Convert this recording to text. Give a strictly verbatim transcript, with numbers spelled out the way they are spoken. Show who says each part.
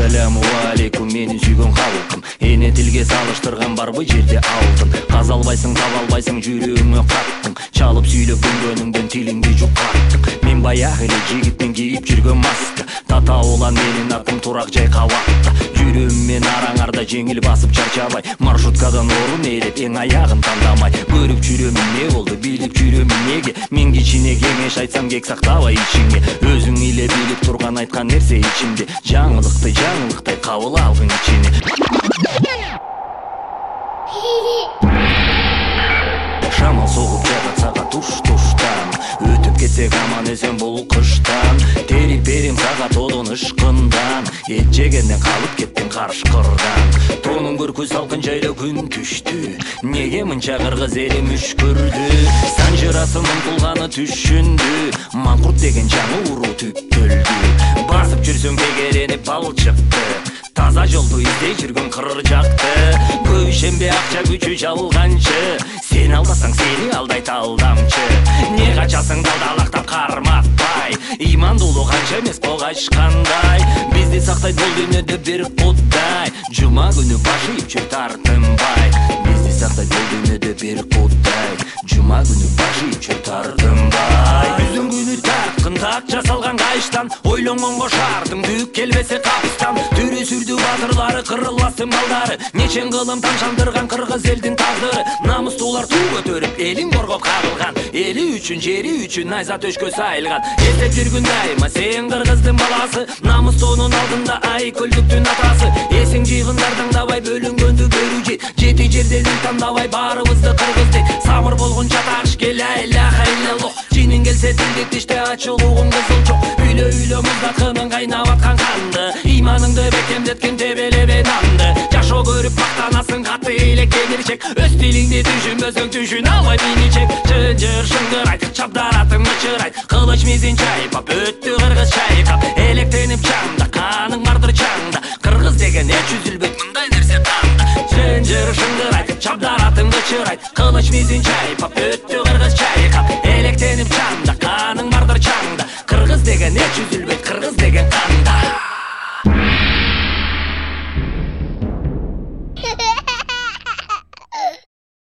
Speaker 1: Ассаламу алейкум менин сүйгөн халкым. Эне тилге салыштырган барбы жерде алтын. Казалбайсың, таба албайсың, жүрөгүңө каттың. Чалып сүйлөп күнгөнүңдөн тилиңди жукаттың. Мен баягы эле жигитмен кийип жүргөн маска. Тата улан менин атым турак жай кабатта. Жүрөм араңарда жеңил басып чарчабай, маршруткадан орун ээлеп эң аягын тандамай. Көрүп жүрөм эмне болду, билип жүрөм эмнеге. Мен кичине кеңеш айтсам кек сактабай ичиңе. Өзүң эле билип турган айткан нерсе ичимде. Жаңылыкты жаңылыктай кабыл алгын ичине. Шамал согуп жагат сага туш-туштан. Өтүп кетсек аман эсен бул кыштан. Терип берем сага тодон ышкындан. Эт жегенден калып кеттин карышкырдан. Тонун көркү салкын жайда күн түштү. Неге мынча кыргыз эли мүшкүрдү? Санжырасы мынтулганы түшүндү. Маңкурт деген жаңы уруу түптөлдү. Басып жүрсөң тегеренип бал чыкты. Таза жолду издей жүргөн кырыр жакты. Көйшембе акча күчү жалганчы. Сен алдасаң сени алдайт алдамчы. Не качасың далдалактап карматпай. Имандуулуу канча эмес богачкандай. Бизди сактайт бул дүйнөдө бир Кудай. Жума күнү баш ийип жүр тартынбай. Бизди сактайт бул дүйнөдө бир Кудай. Жума күнү баш ийип жүр тартынбай. Күзүн күнү тарткын так жасалган кайыштан. Ойлонгонго шаардың дүйүк келбесе капыстан. Түрү сүрдү батырлары, кырыластын балдары. Нечен кылым тамшандырган кыргыз элдин тагдыры. Намустуулар туу көтөрүп элин коргоп кагылган. Эли үчүн, жери үчүн найза төшкө сайылган. Эстеп жүргүн дайыма сен кыргыздын баласы. Намустуунун алдында ай көлдүктүн атасы. Эсиң жыйгындар таңдабай бөлүнгөндү көрүүчү. Жети жерде ил тандабай баарыбызды кыргыз дейт. Самыр болгон жаташ келе илаха иллаллах. Жинин келсе тилди тиште ачылуугун кызыл жок. Үйлө үйлө муздаткынын кайнап аткан канды. Иманыңды бекемдеткен тебелебе нанды. Жашоо көрүп мактанасың каты элек кемирчек. Өз тилиңди түшүнбөсөң түшүнө албай миничек. Чынжыр шыңгырайт, чабдаратың ычырайт. Кылыч мизин чайпап өттү кыргыз чайкап. Электенип чаңда, каның бардыр чаңда. Кыргыз деген эч үзүлбөйт мындай нерсе таңда. Чынжыр шыңгырайт, чабдаратың ычырайт. Кылыч мизин чайпап өттү